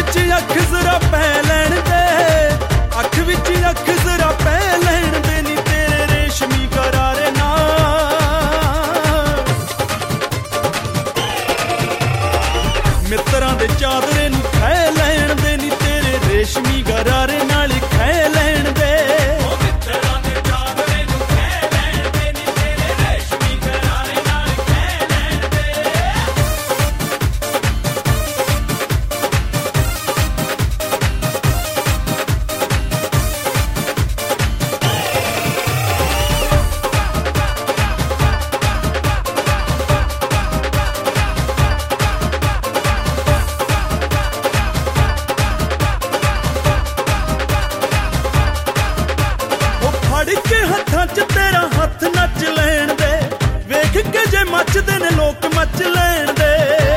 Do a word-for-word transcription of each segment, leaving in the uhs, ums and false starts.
ਵਿੱਚ ਅੱਖ ਜ਼ਰਾ ਪੈ ਲੈਣ ਦੇ, ਅੱਖ ਵਿੱਚ ਅੱਖ ਜ਼ਰਾ ਪੈ ਲੈਣ ਦੇ ਨੀ ਤੇਰੇ ਰੇਸ਼ਮੀ ਗਰਾਰੇ ਨਾਲ। ਮਿੱਤਰਾਂ ਦੇ ਚਾਦਰੇ ਨੂੰ ਖਹਿ ਲੈਣ ਦੇ ਨੀ ਤੇਰੇ ਰੇਸ਼ਮੀ ਗਰਾਰੇ ਨਾਲ ਖਹਿ ਲੈਣ ਦੇ। ਹੱਥਾਂ 'ਚ ਤੇਰਾ ਹੱਥ ਨੱਚ ਲੈਣ ਦੇ, ਵੇਖ ਕੇ ਜੇ ਮੱਚਦੇ ਨੇ ਲੋਕ ਮੱਚ ਲੈਣ ਦੇ।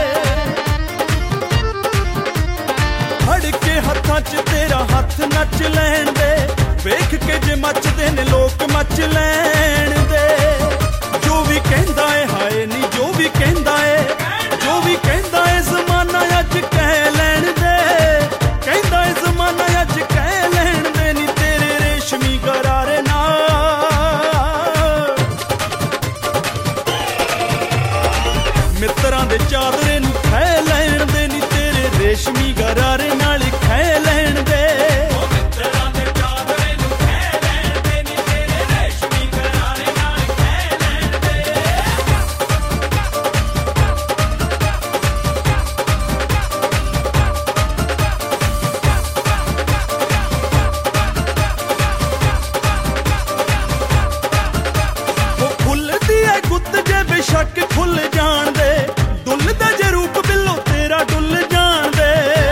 ਫੜ ਕੇ ਹੱਥਾਂ 'ਚ ਤੇਰਾ ਹੱਥ ਨੱਚ ਲੈਣ ਦੇ, ਵੇਖ ਕੇ ਜੇ ਮੱਚਦੇ ਨੇ ਲੋਕ ਮੱਚ ਲੈਣ ਦੇ। ਜੋ ਵੀ ਕਹਿੰਦਾ ਏ ਹਾਏ ਨੀ ਜੋ ਵੀ ਕਹਿੰਦਾ ਏ, ਜੋ ਵੀ ਕਹਿੰਦਾ ਏ ਜ਼ਮਾਨਾ ਅੱਜ ਕਹਿ ਲੈਣ ਦੇ, ਕਹਿੰਦਾ ਏ ਜ਼ਮਾਨਾ ਅੱਜ ਕਹਿ ਲੈਣ ਦੇ ਨੀ ਤੇਰੇ ਰੇਸ਼ਮੀ ਗਰਾਰੇ ਨਾਲ। ਮਿੱਤਰਾਂ ਦੇ ਚਾਦਰੇ ਨੂੰ ਖਹਿ ਲੈਣ ਦੇ ਨੀ ਤੇਰੇ ਰੇਸ਼ਮੀ ਗਰਾਰੇ ਨਾਲ ਖਹਿ ਲੈਣ ਦੇ। ਮਿੱਤਰਾਂ ਦੇ ਚਾਦਰੇ ਨੂੰ ਖਹਿ ਲੈਣ ਦੇ ਨੀ ਤੇਰੇ ਰੇਸ਼ਮੀ ਗਰਾਰੇ ਨਾਲ ਖਹਿ ਲੈਣ ਦੇ। ਉਹ ਖੁੱਲਦੀ ਐ ਗੁੱਤ ਜੇ ਬੇਸ਼ੱਕ ਖੁੱਲ ਜਾਣ ਦੇ, ਡੁੱਲਦਾ ਜੇ ਰੂਪ ਬਿੱਲੋ ਤੇਰਾ ਡੁੱਲ ਜਾਣ ਦੇ।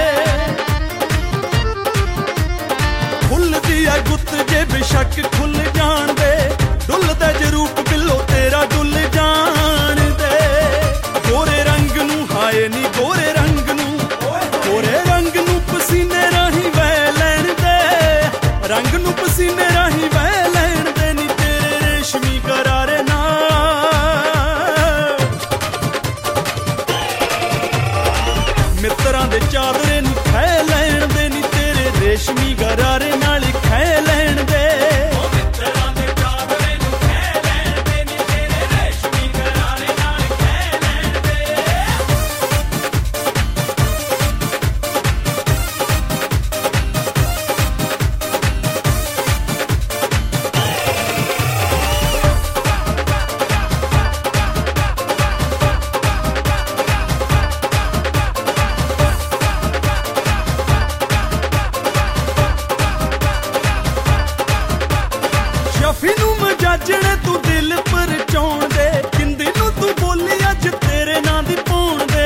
ਖੁੱਲਦੀ ਐ ਗੁੱਤ ਜੇ ਬੇਸ਼ੱਕ ਖੁੱਲ ਜਾਣ ਦੇ, ਡੁੱਲਦਾ ਜੇ ਰੂਪ ਬਿੱਲੋ ਤੇਰਾ ਡੁੱਲ ਜਾਣ ਦੇ। ਗੋਰੇ ਰੰਗ ਨੂੰ ਹਾਏ ਨੀ ਗੋਰੇ ਰੰਗ ਨੂੰ, ਗੋਰੇ ਰੰਗ ਨੂੰ ਪਸੀਨੇ ਰਾਹੀਂ ਵਹਿ ਲੈਣ ਦੇ, ਰੰਗ ਨੂੰ ਪਸੀਨੇ ਰਾਹੀਂ ਵਹਿ ਲੈਣ ਦੇ ਨੀ ਤੇਰੇ ਰੇਸ਼ਮੀ ਗਰਾਰੇ ਨਾਲ। ਮਿੱਤਰਾਂ ਦੇ ਚਾਦਰੇ ਨੂੰ ਖਹਿ ਲੈਣ ਦੇ ਨੀ ਤੇਰੇ ਰੇਸ਼ਮੀ ਗਰਾਰੇ ਨਾਲ ਖਹਿ ਲੈਣ ਦੇ। ਮਿੱਤਰਾਂ ਦੇ ਚਾਦਰੇ ਨੂੰ ਖਹਿ ਲੈਣ ਦੇ ਨੀ ਤੇਰੇ ਰੇਸ਼ਮੀ ਗਰਾਰੇ ਨਾਲ ਖਹਿ ਲੈਣ ਦੇ। ਸ਼ਫੀ ਨੂੰ ਮਜਾਜਣੇ ਤੂੰ ਦਿਲ ਪਰਚਾਉਣ ਦੇ, ਕਿੰਦੀ ਨੂੰ ਤੂੰ ਬੋਲੀ ਅੱਜ ਤੇਰੇ ਨਾਂ ਦੀ ਪਾਉਣ ਦੇ।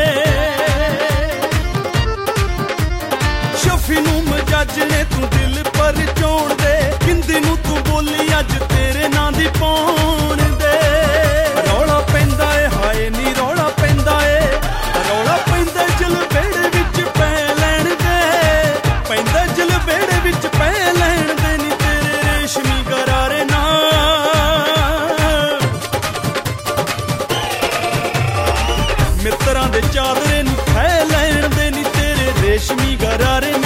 ਸ਼ਫੀ ਨੂੰ ਮਜਾਜਣੇ ਤੂੰ ਦਿਲ ਪਰਚਾਉਣ ਦੇ, ਕਿੰਦੀ ਨੂੰ ਤੂੰ ਬੋਲੀ ਅੱਜ ਤੇਰੇ ਨਾਂ ਦੀ ਪਾਉਣ ਦੇ। ਰੌਲਾ ਪੈਂਦਾ ਏ ਹਾਏ ਨੀ ਰੌਲਾ ਪੈਂਦਾ ਏ, ਰੌਲਾ ਪੈਂਦਾ ਜਲਬੇੜੇ ਵਿੱਚ ਪੈ ਲੈਣ ਦੇ, ਪੈਂਦਾ ਜਲਬੇੜੇ ਵਿੱਚ ਪੈ ਲੈਣ ਦੇ ਨੀ ਤੇਰੇ ਰੇਸ਼ਮੀ ਗਰਾਰੇ ਨਾਲ। ਮਿੱਤਰਾਂ ਦੇ ਚਾਦਰੇ ਨੂੰ ਖਹਿ ਲੈਣ ਦੇ ਨੀ ਤੇਰੇ ਰੇਸ਼ਮੀ ਗਰਾਰੇ